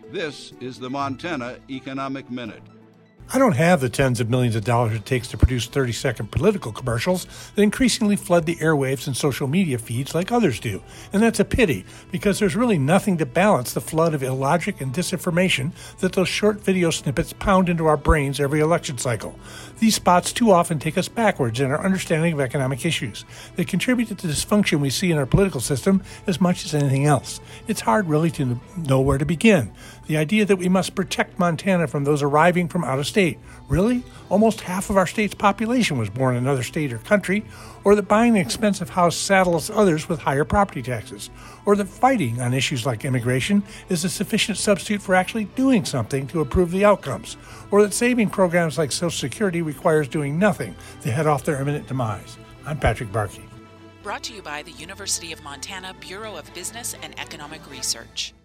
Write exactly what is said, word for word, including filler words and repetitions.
This is the Montana Economic Minute. I don't have the tens of millions of dollars it takes to produce thirty-second political commercials that increasingly flood the airwaves and social media feeds like others do. And that's a pity, because there's really nothing to balance the flood of illogic and disinformation that those short video snippets pound into our brains every election cycle. These spots too often take us backwards in our understanding of economic issues. They contribute to the dysfunction we see in our political system as much as anything else. It's hard really to know where to begin. The idea that we must protect Montana from those arriving from out of state. Really? Almost half of our state's population was born in another state or country. Or that buying an expensive house saddles others with higher property taxes. Or that fighting on issues like immigration is a sufficient substitute for actually doing something to improve the outcomes. Or that saving programs like Social Security requires doing nothing to head off their imminent demise. I'm Patrick Barkey. Brought to you by the University of Montana Bureau of Business and Economic Research.